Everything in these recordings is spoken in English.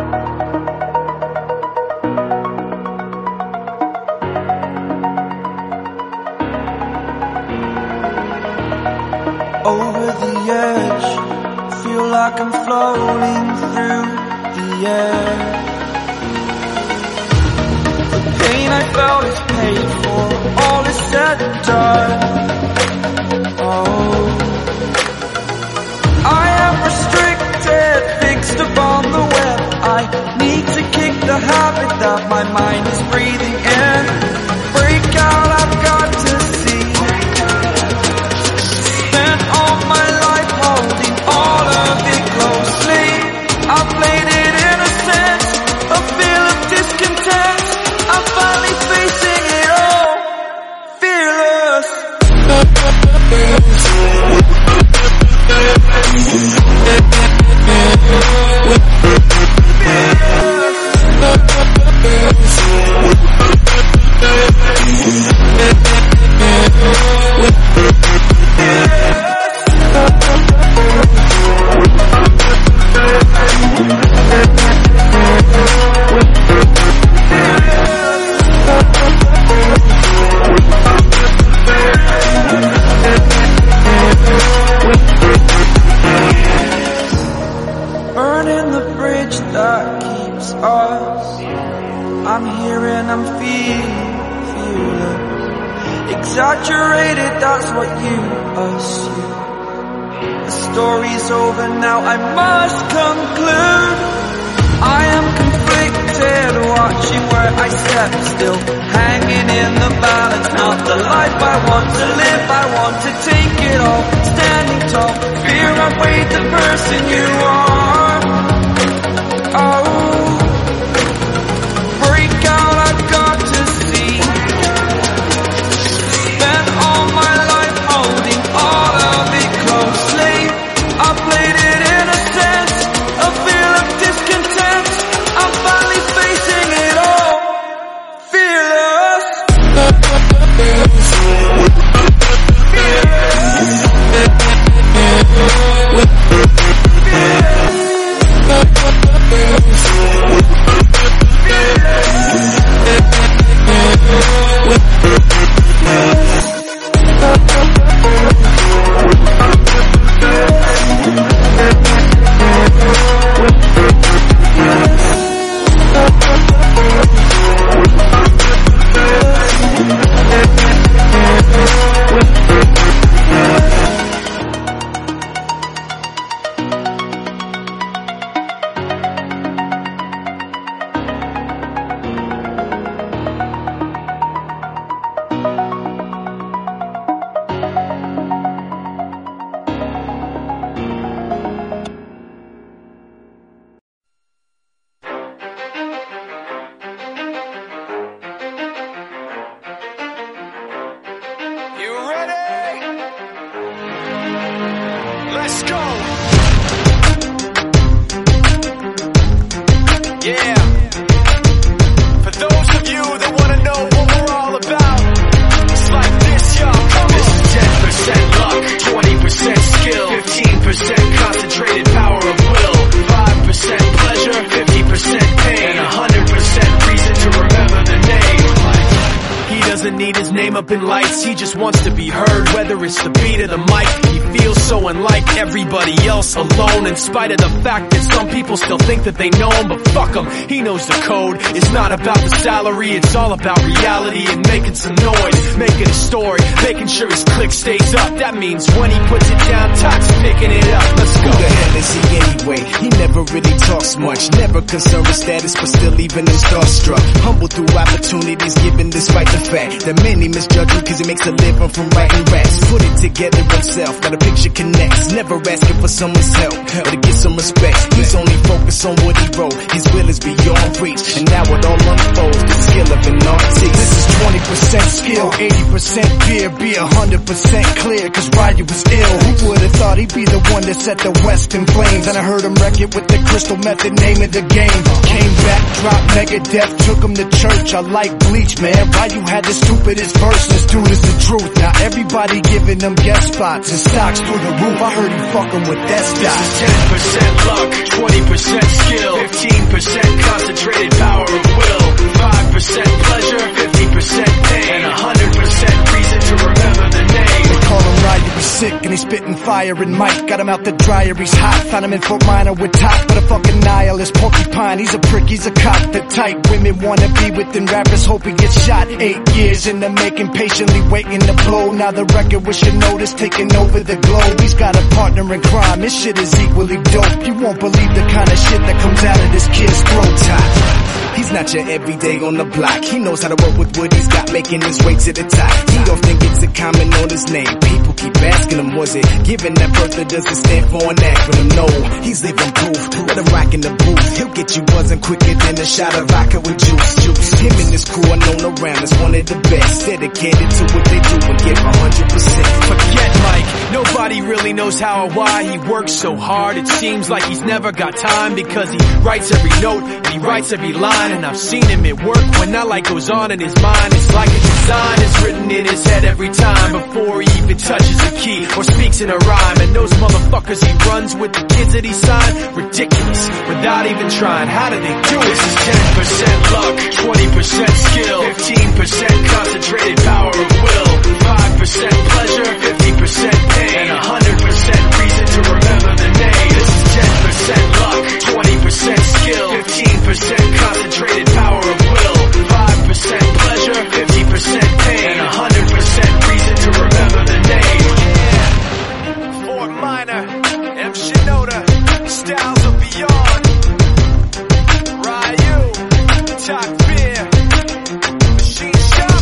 Over the edge, feel like I'm floating through the air. The pain I felt is paid for, all is said and done. Oh, I am restricted, fixed upon the web. I need to kick the habit that my mind is breathing in. Break out, I've got to see. Spent all my life holding all of it closely. I played it innocent, a feel of discontent. I'm finally facing it all, fearless. Burning the bridge that keeps us. I'm here and I'm fearless. Exaggerated, that's what you assume. The story's over now, I must conclude. I am conflicted, watching where I step still, hanging in the balance. Not the life I want to live, I want to take it all. Standing tall, fear I weighed the person you are. Oh, break out, I've got to see. Spent all my life holding all of it closely. I played it innocent, a feel of discontent. I'm finally facing it all, fearless. Let's go. Yeah. For those of you that want to know what we're all about, it's like this, y'all. This is 10% luck, 20% skill, 15% concentrated power of will, 5% pleasure, 50% pain, and 100% reason to remember the name. He doesn't need his name up in lights, he just wants to be heard, whether it's the beat or the mic. He feels so unlike everybody else, alone, in spite of the fact that some people still think that they know him, but fuck him, he knows the code. It's not about the salary, it's all about reality and making some noise, making a story, making sure his click stays up. That means when he puts it down, Tox picking it up. Let's go. Who the hell is he anyway? He never really talks much, never concerned with status, but still even him starstruck. Humble through opportunities given despite the fact that many misjudge him cause he makes a living from writing raps. Put it together himself, got a picture connects, never asking for someone's help or to get some respect. He's only focused on what he wrote, his will is beyond reach, and now it all unfolds, the skill of an artist. This is 20% skill, 80% fear, be 100% clear, cause Ryu was ill. Who would've thought he'd be the one that set the West in flames? And I heard him wreck it with the crystal method, name of the game. Came back, dropped Megadeth, took him to church. I like Bleach, man, Ryu had the stupidest verse, this dude is the truth. Now everybody giving them guest spots and stocks through the roof. I heard he fucking with that stock. This is 10% luck, 20% skill, 15% spitting fire and Mike got him out the dryer, he's hot. Found him in Fort Minor with top, but a fucking nihilist porcupine. He's a prick, he's a cop. The type women wanna be within, rappers hope he gets shot. 8 years in the making, patiently waiting to blow. Now the record with your notice taking over the globe. He's got a partner in crime, this shit is equally dope. You won't believe the kind of shit that comes out of this kid's throat. He's not your everyday on the block. He knows how to work with what he's got, making his way to the top. He often gets a comment on his name. People keep asking him, was it given that birth or does it stand for an acronym? No, he's living proof. Let him rock in the booth. He'll get you buzzing quicker than a shot of vodka with juice. Him and his crew are known around as one of the best. Dedicated to what they do and give 100%. Forget Mike, nobody really knows how or why he works so hard. It seems like he's never got time, because he writes every note and he writes every line. And I've seen him at work when that light goes on in his mind. It's like a design is written in his head every time, before he even touches a key or speaks in a rhyme. And those motherfuckers he runs with, the kids that he signed, ridiculous, without even trying. How do they do it? This is 10% luck, 20% skill, 15% concentrated power of will, 5% pleasure, 50% pain, and 100% reason to remember the name. This is 10% luck, 20% skill, 15% concentrated power of will, 5% pleasure, 50% pain, and 100% reason to remember the name. Yeah. Fort Minor, M. Shinoda, Styles of Beyond, Ryu, Talk Beer, Machine Shop.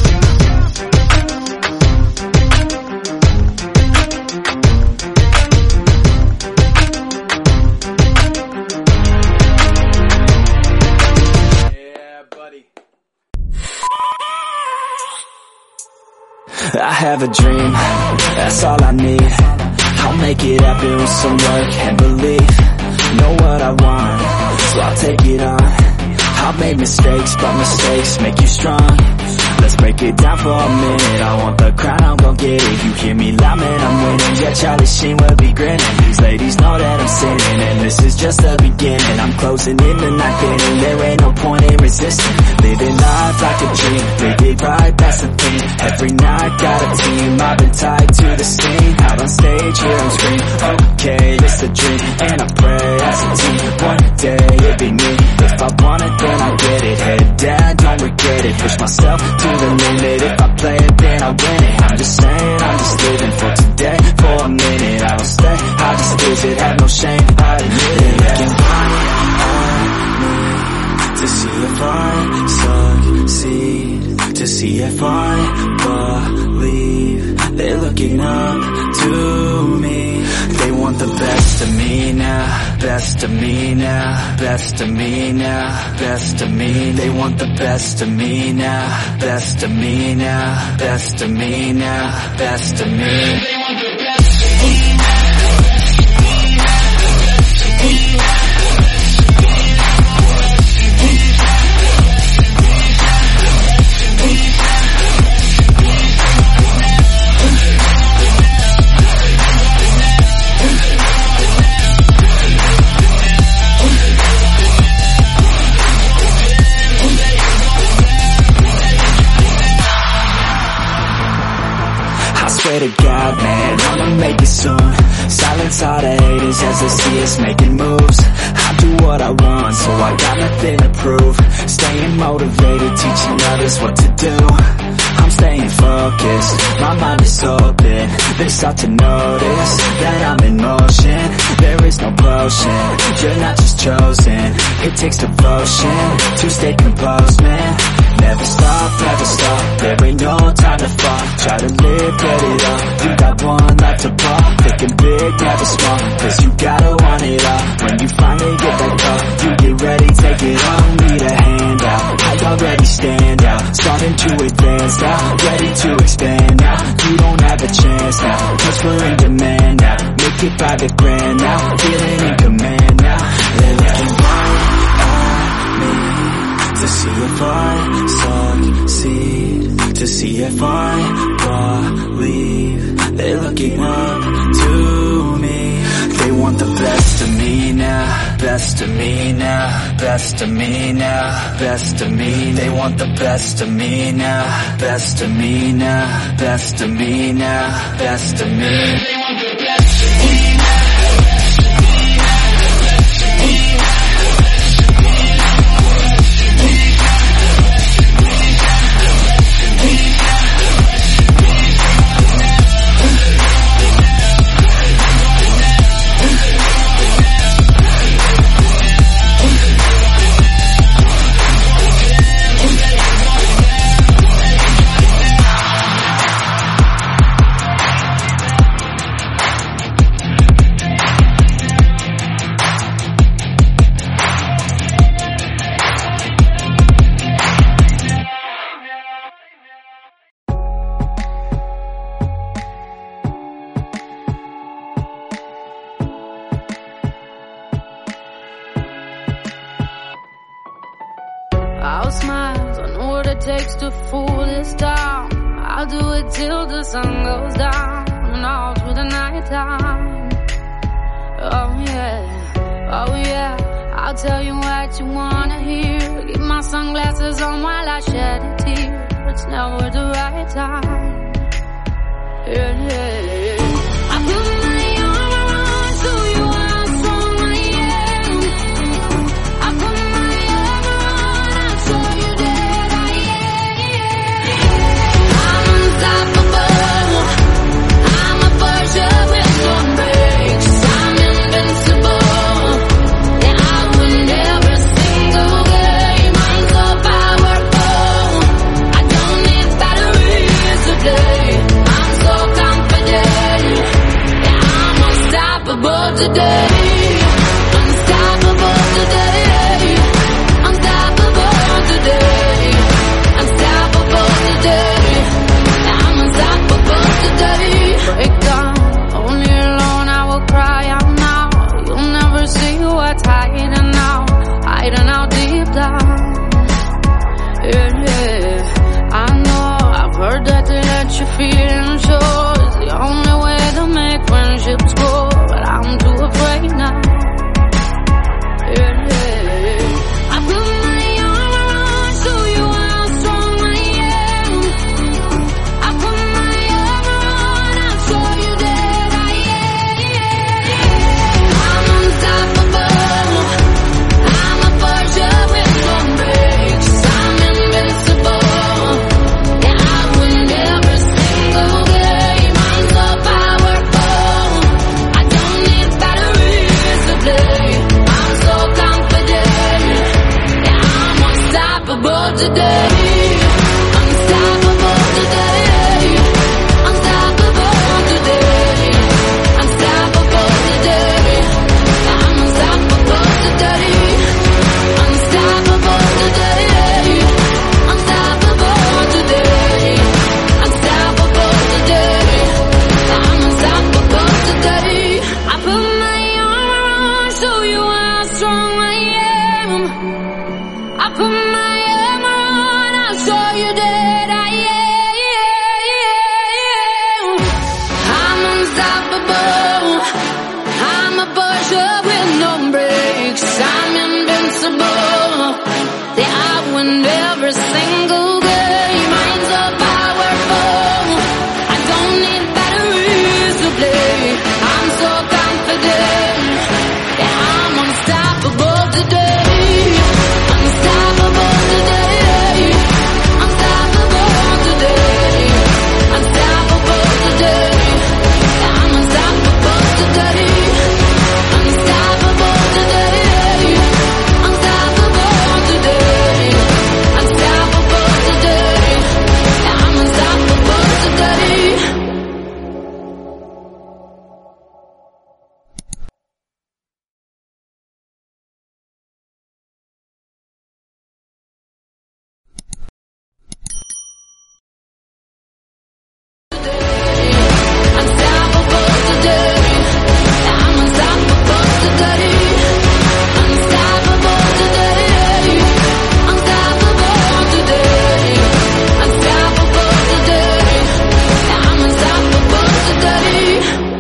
I have a dream, that's all I need. I'll make it happen with some work and belief. Know what I want, so I'll take it on. I've made mistakes, but mistakes make you strong. Let's break it down for a minute. I want the crown, I'm gon' get it. You hear me loud, man, I'm winning. Yeah, Charlie Sheen will be grinning. These ladies know that I'm sinning, and this is just the beginning. I'm closing in the night inning, there ain't no point in resisting. Living life like a dream, live it right, that's the thing. Every night, got a team, I've been tied to the scene. Out on stage, here on screen, okay, it's a dream. And I pray as a team, one day it'll be me. If I want it, then I get it. Head down, don't regret it. Push myself to the limit. If I play it, then I win it. I'm just saying, I'm just living for today. For a minute, I don't stay, I just visit. Have no shame, I admit it. Looking right at me to see if I succeed, to see if I believe. They're looking up to me. They want the best of me now, best of me now, best of me now, best of me. They want the best of me now, best of me now, best of me now, best of me. They want the best of me now. Swear to God, man, I'ma make it soon. Silence all the haters as they see us making moves. I do what I want, so I got nothing to prove. Staying motivated, teaching others what to do. I'm staying focused, my mind is open. They start to notice that I'm in motion. There is no potion, you're not just chosen. It takes devotion to stay composed, man. Never stop, there ain't no time to fall. Try to live, get it up, you got one life to ball. Thinking big, never small, cause you gotta want it all. When you finally get that call, you get ready, take it on. Need a hand out, I already stand out. Starting to advance now, ready to expand now. You don't have a chance now, cause we're in demand now. Make it by the grand now, feeling in command now. They're looking right at me to see if I succeed, to see if I believe. They're looking up to me. They want the best of me now, best of me now, best of me now, best of me. They want the best of me now, best of me now, best of me now, best of me. They want the best. I'll smile, I know what it takes to fool this town. I'll do it till the sun goes down and all through the night time. Oh yeah, I'll tell you what you wanna hear. Keep my sunglasses on while I shed a tear. It's never the right time. Yeah. I put my arm around so you how strong I am. I put my arm around, I'll show you that I am. I'm unstoppable. I'm a Porsche with no brakes. I'm invincible. Yeah, I win every single game. I'm so powerful. I don't need batteries today. I'm so confident. Yeah, I'm unstoppable today. Unstoppable today. Unstoppable today. Unstoppable today. Yeah, I'm unstoppable today. Break down, only alone I will cry out now. You'll never see what's hiding out deep down. Yeah, I know, I've heard that they let you feel and show is the only way to make friendships grow, but I'm too afraid now. Yeah, I put my arm around, show you how strong I am. I put my arm around, I'll show you that I am. I'm unstoppable. I'm a Porsche with no brakes. I'm invincible. Yeah, I win every single game. I'm so powerful. I don't need batteries to play. I'm so confident. Yeah, I'm unstoppable today. Unstoppable today. Unstoppable today. Unstoppable today. I'm unstoppable today. Unstoppable today. Unstoppable today. Unstoppable today. I'm unstoppable today. I put my arm around, show you how strong I am. I put my arm around, I'll show you that I am. I'm unstoppable. I'm a Porsche with no brakes. I'm invincible. Yeah, I win every single game. I'm so powerful. I don't need batteries to play. I'm so confident. Yeah, I'm unstoppable today. Unstoppable today. Unstoppable today. Unstoppable today. Yeah, I'm unstoppable today. Unstoppable today. Unstoppable today. Unstoppable today. Yeah, I'm unstoppable today. Unstoppable today. I'm unstoppable today. Unstoppable today. Unstoppable today. Unstoppable today. I'm unstoppable today.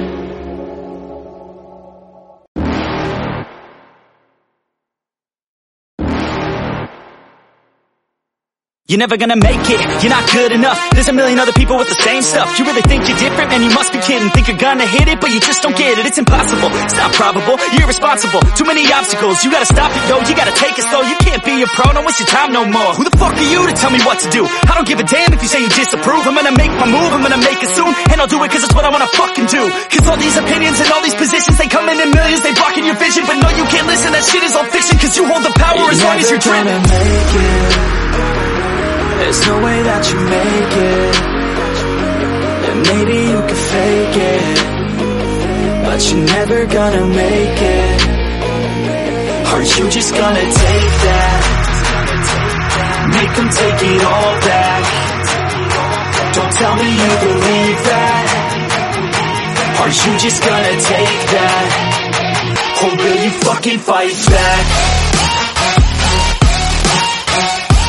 You're never gonna make it, you're not good enough. There's a million other people with the same stuff. You really think you're different? Man, you must be kidding. Think you're gonna hit it, but you just don't get it. It's impossible, it's not probable, you're irresponsible. Too many obstacles, you gotta stop it, yo. You gotta take it slow, you can't be a pro, don't waste your time no more. Who the fuck are you to tell me what to do? I don't give a damn if you say you disapprove. I'm gonna make my move, I'm gonna make it soon. And I'll do it cause it's what I wanna fucking do. Cause all these opinions and all these positions, they come in millions, they blocking your vision. But no, you can't listen, that shit is all fiction. Cause you hold the power as long as you're dreaming. There's no way that you make it. And maybe you can fake it, but you're never gonna make it. Aren't you just gonna take that? Make them take it all back. Don't tell me you believe that. Aren't you just gonna take that? Or will you fucking fight back?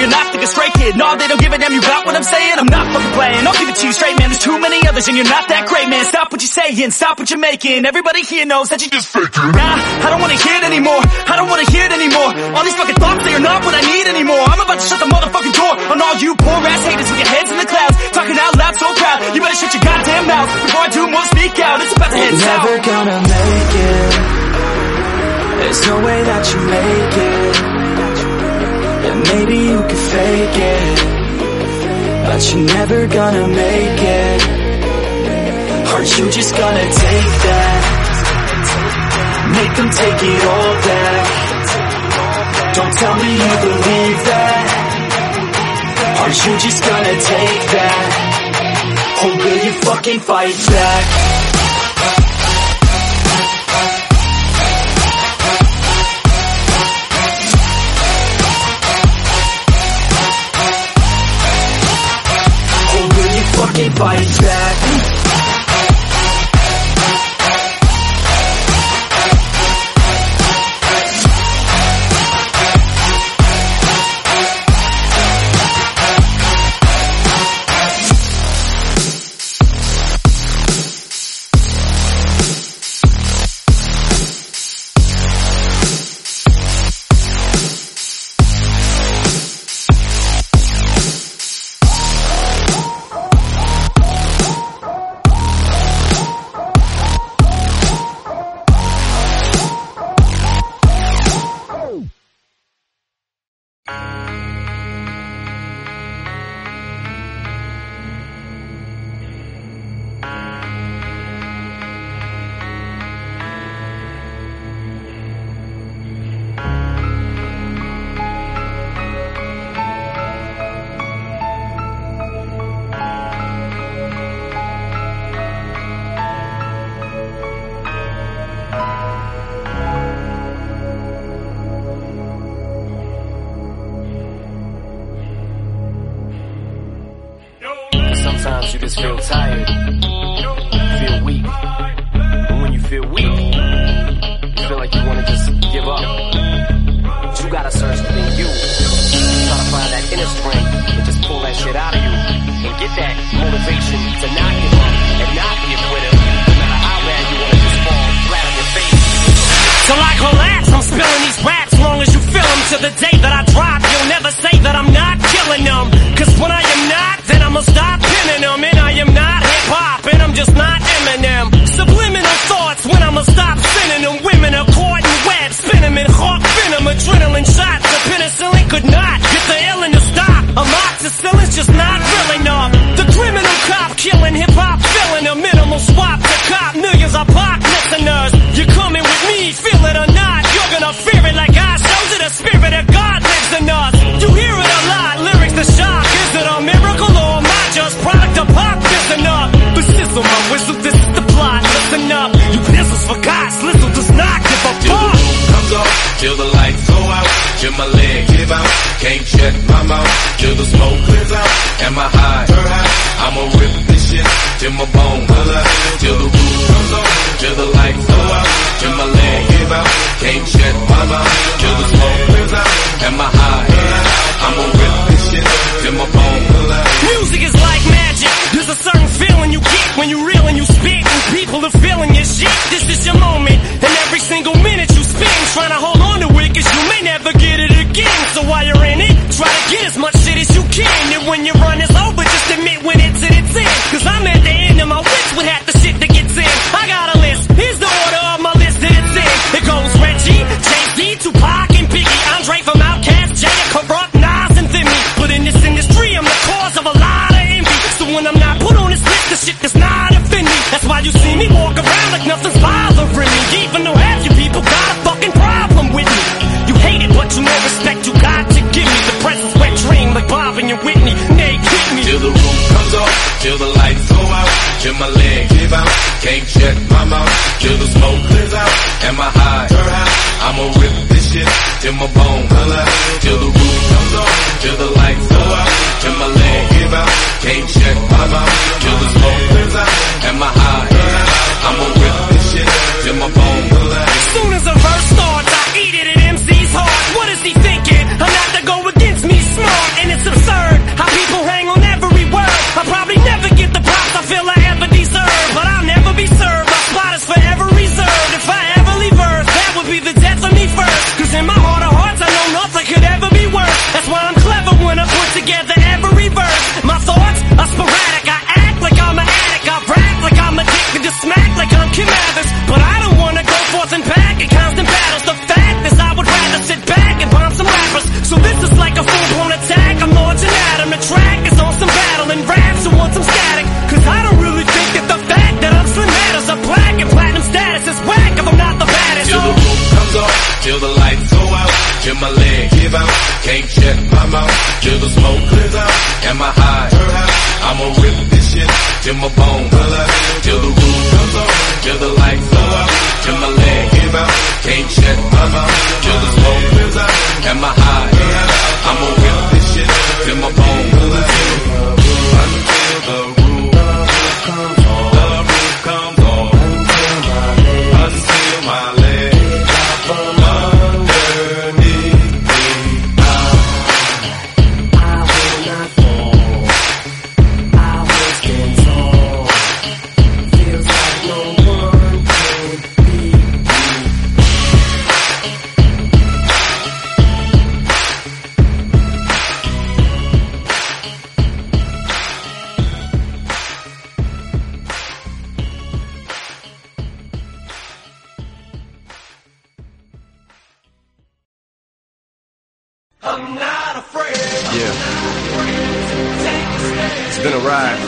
and I think a stray kid. No, they don't give a damn, you got what I'm saying? I'm not fucking playing, I'll give it to you straight, man. There's too many others and you're not that great, man. Stop what you're saying, stop what you're making. Everybody here knows that you just faking. Nah, I don't wanna hear it anymore, I don't wanna hear it anymore. All these fucking thoughts, they are not what I need anymore. I'm about to shut the motherfucking door on all you poor ass haters with your heads in the clouds, talking out loud so proud. You better shut your goddamn mouth before I do more speak out. It's about to head south. Never gonna make it, there's no way that you make it. Yeah, maybe you could fake it, but you're never gonna make it. Aren't you just gonna take that? Make them take it all back. Don't tell me you believe that. Aren't you just gonna take that? Or will you fucking fight back? Or will you fucking fight back? Sometimes you just feel tired, feel weak, and when you feel weak, you feel like you wanna just give up. But you gotta search within you, try to find that inner strength, and just pull that shit out of you, and get that motivation to not give up, and not be a quitter, no matter how bad you wanna just fall flat on your face. So like relax, I'm spilling these raps long as you feel them. To the day that I drop, you'll never say that I'm not killing them. Cause when I am not, then I'ma stop pinning them. And I am not hip-hop, and I'm just not Eminem. Subliminal thoughts when I'ma stop sending them. Women are caught in web, spin them in hawk venom. Adrenaline shots, the penicillin could not get the illin to stop. Amoxicillin's just not real enough. The criminal cop killing hip-hop, filling a minimal swap to cop. Millions of pop listeners, you're coming with me, feel it or not. You're gonna fear it like I showed you. The spirit of God lives in us. You hear it a lot, lyrics to shock. Is it a miracle or am I just product of pop? Listen up, but sizzle my whistle, this is the plot. Listen up, you pistols for God, Slizzle does not give a Till the fuck. roof comes off, till the lights go out, till my leg give out, can't shut my mouth, till the smoke clears out, and my high, I'ma rip this shit, till my bone color, till the roof comes off, till the lights go out, till my leg give out, can't shut my mouth, till the smoke clears out, and my high, I'ma rip this shit, till my bone color. Music is like magic. There's a certain feeling you get when you reel and you spit, and people are feeling your shit. This is your moment, and every single minute you spend trying to hold on to it, cause you may never get it again. So while you're in it, try to get as much shit as you can. And when your run is over, just admit when it's in its end. Cause I'm at the end of my wits with half the shit that gets in. I got a list, here's the order of my list that it's in. It goes Reggie, Jay-Z, Tupac, and Biggie, Andre from Outkast, Jada, Corrupt, Nas, and Thimmy. But in this industry, I'm the cause of a lot of envy. So when I'm not put on this list, the shit does not offend me. That's why you see me walk around like nothing's bothering me. Even though half you people got a fucking problem with me. You hate it, but you know respect you got to give me. The presence wet dream like Bob and your Whitney. Nay, hit me. Till the roof comes off, till the lights go out, till my leg give out, can't shut my mouth, till the smoke clears out, and my high, I'ma rip this shit, till my bone color, till the roof comes off, till the lights go out, till my leg give out, can't shut my mouth, till the smoke clears out, and my high, I'ma rip this shit, till my bone color. As soon as a verse starts, I eat it at MC's heart. What is he thinking? I'm not to go against me smart. And can't shut my mouth till the smoke clears out. Am I high? I'ma rip this shit till my bones color, till the roof comes on, till the lights go out, till my leg give out. Can't shut my mouth till the smoke clears out. Am I high? I'ma rip this shit till my bones color, until the roof comes on. The roof comes on until my legs drop underneath me. I will not fall. I will stand tall. Feels like no one can beat me. I'm not afraid. Yeah. It's been a ride.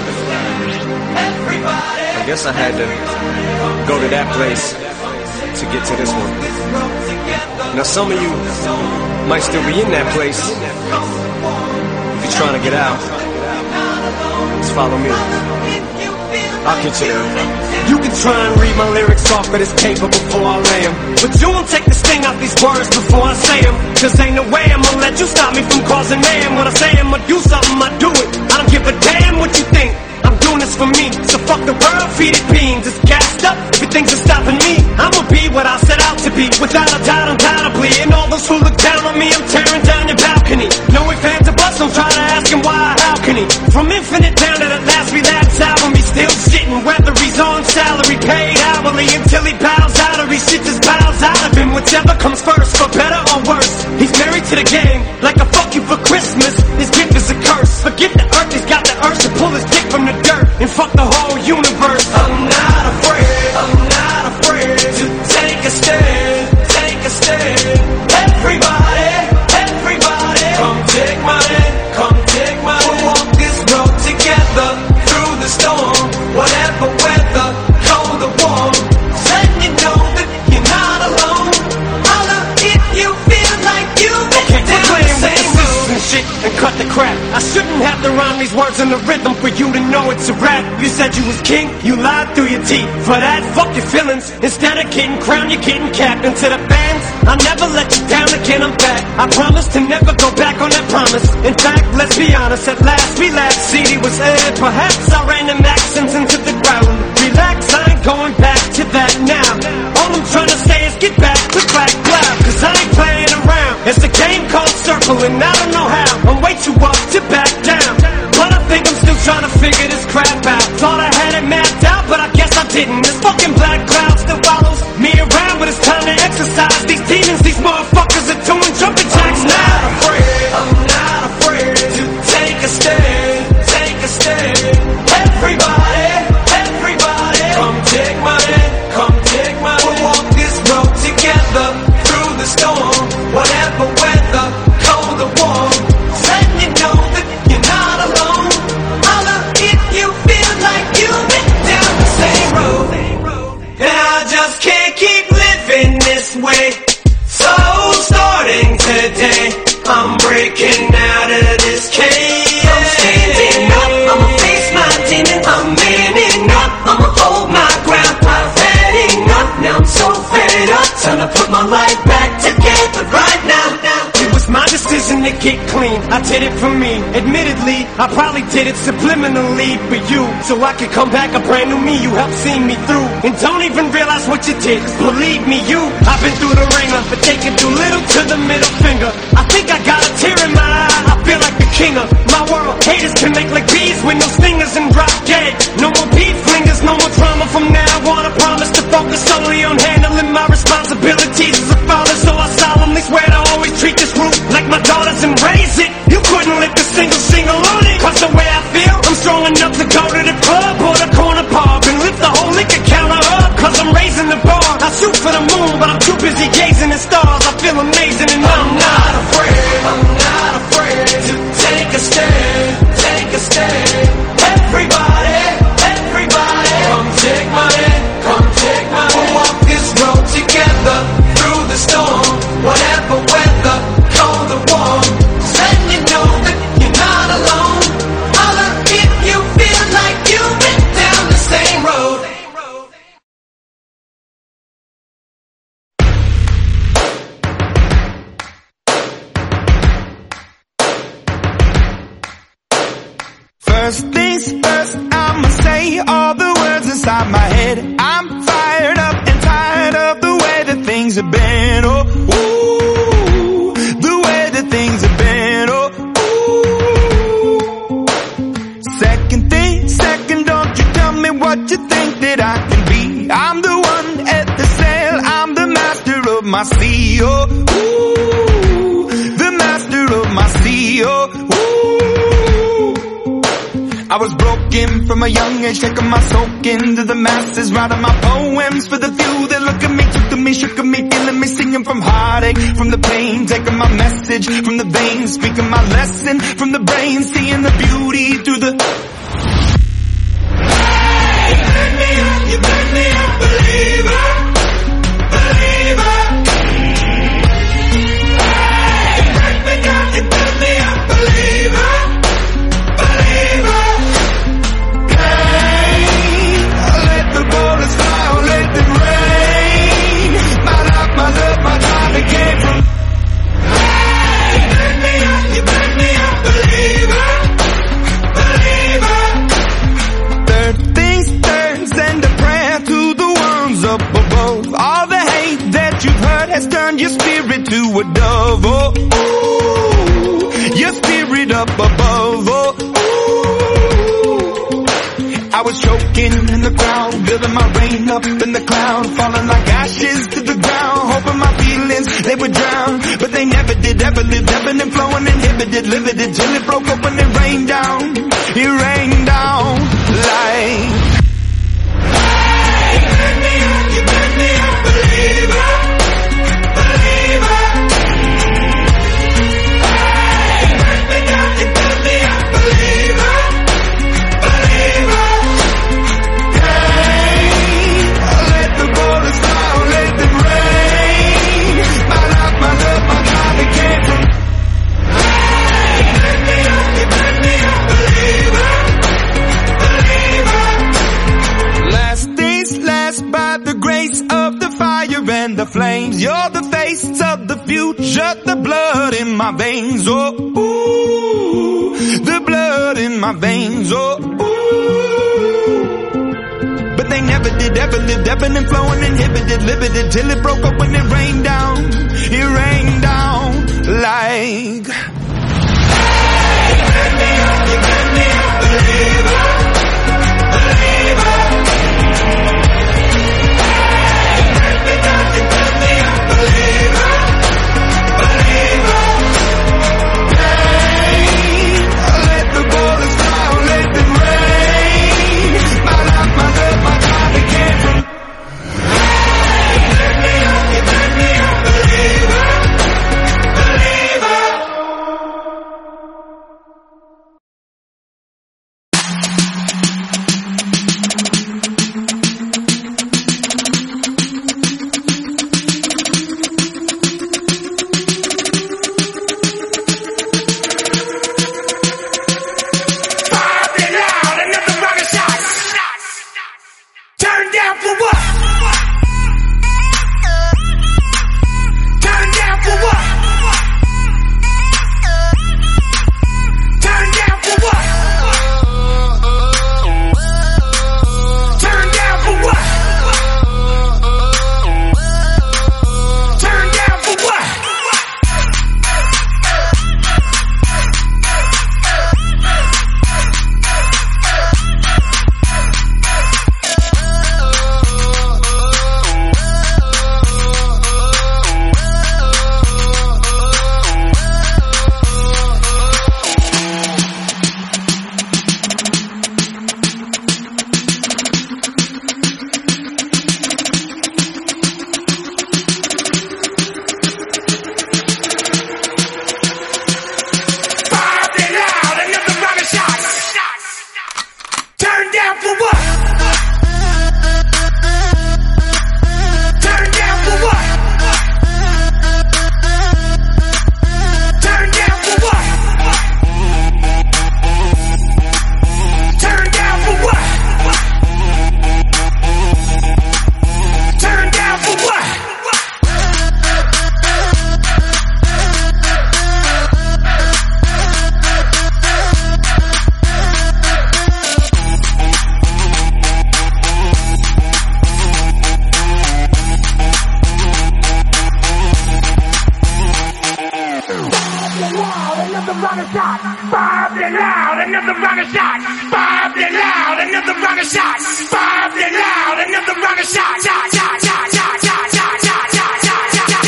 I guess I had to go to that place to get to this one. Now some of you might still be in that place. If you're trying to get out, just follow me. I'll get you there. You can try and read my lyrics off of this paper before I lay them, but you won't take the sting out these words before I say them. Cause ain't no way I'm gonna let you stop me from causing mayhem. When I say I'm gonna do something, I do it. I don't give a damn what you think. I'm doing this for me, so fuck the world, feed it beans. It's gassed up, everything's just stopping me. I'ma be what I set out to be, without a doubt, undoubtedly. And all those who look down on me, I'm tearing down your balcony. No ifs, ands, or buts, don't try to ask him why, how can he? From infinite down to the last relapse album, he's still sitting, whether he's on salary, paid hourly, until he bows out or he shit just bows out of him. Whichever comes first, for better or worse. He's married to the game, like a fuck you for Christmas. His gift is a curse. Forget the earth, he's got the urge to pull his dick from the dirt and fuck the whole universe. I'm not afraid to take a stand, take a stand. Everybody, come take my hand, come take my hand. We'll walk this road together through the storm, whatever weather, cold or warm. Letting you know that you're not alone. Holla if you feel like you've been down the same road. And shit and cut the crap. I shouldn't have to rhyme these words in the rhythm for you to know it's a rap. You said you was king, you lied through your teeth. For that, fuck your feelings. Instead of getting crowned, you're getting capped. And to the fans, I'll never let you down again, I'm back. I promise to never go back on that promise. In fact, let's be honest, at last we laughed. CD was aired, perhaps I ran them accents into the ground. Relax, I ain't going back to that now. All I'm trying to say is get back, click back, loud. Cause I ain't playing around. It's a game called Circle and I don't know how. I'm way too up to back down, but I think I'm still trying to figure this crap out. Thought I had it mapped out, but I guess I didn't. This fucking black cloud still follows me around, but it's time to exercise these demons. These motherfuckers are doing jumping jacks now. I'm not afraid to take a stand, take a stand. Everybody, come take my hand, come take my hand. We'll walk this road together through the storm, whatever weather, cold or warm. Letting you know that you're not alone. Holla if you feel like you've been down the same road. And I just can't keep living this way. So starting today, I'm breaking out of this cage. I'm standing up, I'ma face my demon. I'm manning up, I'ma hold my ground. I've had enough, now I'm so fed up. Time to put my life back together right now. It was my decision to get clean, I did it for me. Admittedly, I probably did it subliminally for you, so I could come back a brand new me. You helped see me through, and don't even realize what you did. Believe me, I've been through the ringer, but they can do little to the middle finger. I think I got a tear in my eye, I feel like the king of my world. Haters can make like bees with no stingers and drop dead. No more beef flingers, no more drama from now on. I promise to focus solely on handling my responsibilities as a father, so I solemnly swear to always treat this group like my daughters and raise it. You couldn't lift a single on it, cause the way I feel, I'm strong enough to go to the club or the corner pub and lift the whole liquor counter up, cause I'm raising the bar. I shoot for the moon, but I'm too busy gazing at stars. I feel amazing and I'm not afraid to take a stand, take a stand. Everybody, come take my hand, come take my hand. We'll walk this road together through the storm, whatever weather, cold or warm. First things first, I'ma say all the words inside my head. I'm fired up and tired of the way that things have been. Oh, ooh, the way that things have been. Oh, ooh. Second thing, second, don't you tell me what you think that I can be. I'm the one at the sail, I'm the master of my sea. Oh, ooh, the master of my sea. Oh, I was broken from a young age, taking my soak into the masses, writing my poems for the few that look at me, took to me, shook at me, feeling me, singing from heartache, from the pain, taking my message from the veins, speaking my lesson from the brain, seeing the beauty through the... Hey, you make me a believer, believer. Hey, you make me a believer, believer. Has turned your spirit to a dove, oh, ooh, your spirit up above, oh, ooh. I was choking in the crowd, building my rain up in the cloud, falling like ashes to the ground, hoping my feelings, they would drown, but they never did, ever lived, ebbing and flowing, inhibited, limited, till it broke up when it rained down like... Hey, you make me a believer. And the flames, you're the face of the future, the blood in my veins, oh, ooh, the blood in my veins, oh, ooh. But they never did, ever lived, ebbing and flowing, inhibited, limited, till it broke up when it rained down like... Hey, you make me a believer, believer. Believer, believer. Hey, let the bullets fly, let them rain. My life, my love, my God, it came from... Hey, you make me a believer, believer. loud, another rocket shot. Fired and loud, another rocket shot. Fired and loud, another rocket shot. Shot, shot, shot, shot, shot, shot, shot, shot, shot,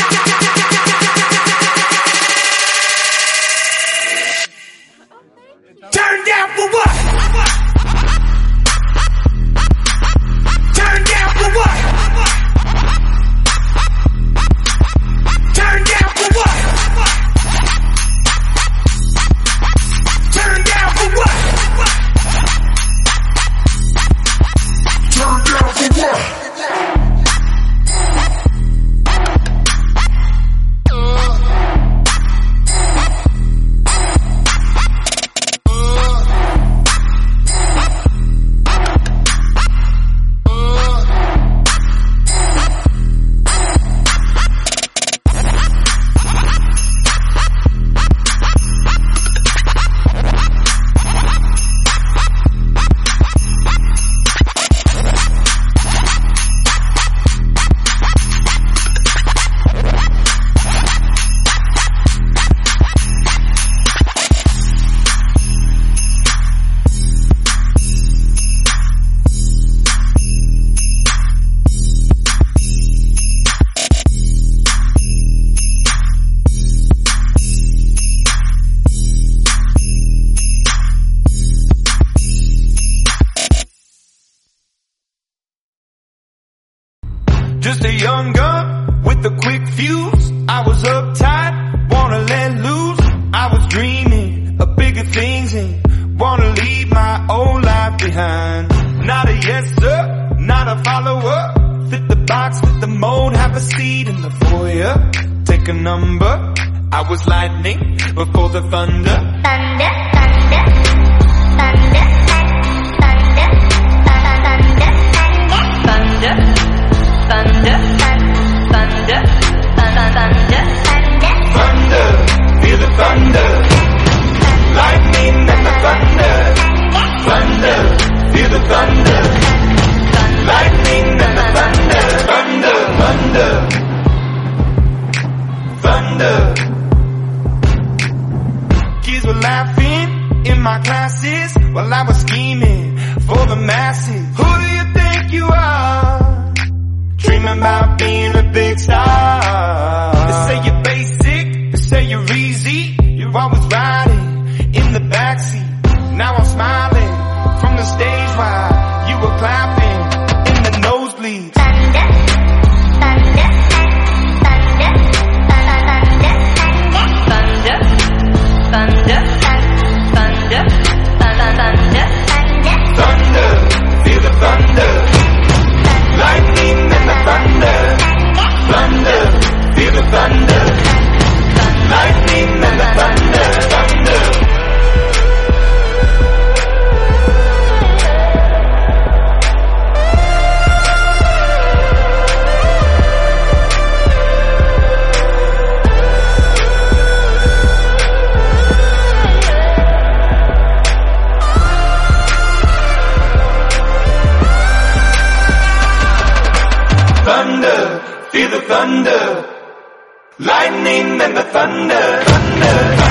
shot. Turn down for what? Turn down for what? Turn down for what? Turn down for what? Turn down for what? Just a young gun with a quick fuse. I was uptight, wanna let loose. I was dreaming of bigger things and wanna leave my old life behind. Not a yes sir, not a follower. Fit the box, fit the mold, have a seat in the foyer. Take a number, I was lightning before the thunder. Thunder, thunder, thunder, thunder, thunder, thunder. Thunder, thunder, thunder, thunder, thunder, feel the thunder, lightning and the thunder, thunder, feel the thunder, lightning and the thunder, thunder, thunder, thunder. Kids were laughing in my classes while I was scheming for the masses. Who do you think you are? Dreaming about being a big star. They say you're basic, they say you're easy. You're always riding in the backseat. Now I'm smiling from the stage while you were clapping in the nosebleeds. Thunder, thunder, thunder, thunder, thunder, thunder, thunder, thunder, thunder, feel the thunder, lightning and the thunder, thunder, feel the thunder, lightning and the thunder, thunder. Thunder, feel the thunder, lightning and the thunder, thunder.